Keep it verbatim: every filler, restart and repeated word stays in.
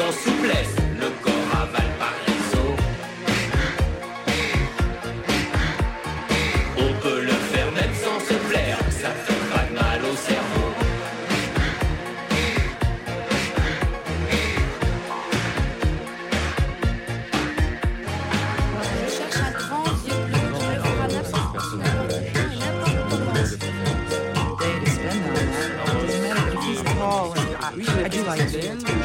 sans souplesse, le corps avale par les os. On peut le faire même sans se plaire, ça fait pas de mal au cerveau. Je cherche un grand vieux bleu qui me fera n'importe quoi et n'importe comment. day to spend on that. It doesn't matter if he's tall. I, I do like it.